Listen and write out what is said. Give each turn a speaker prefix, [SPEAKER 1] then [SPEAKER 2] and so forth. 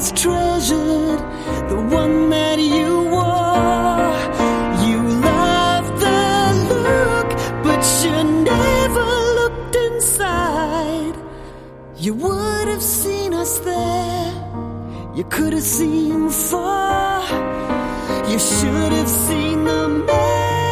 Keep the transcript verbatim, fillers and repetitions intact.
[SPEAKER 1] always treasured the one that you wore. You loved the look, but you never looked inside. You would have seen us there, you could have seen far. You should have seen the man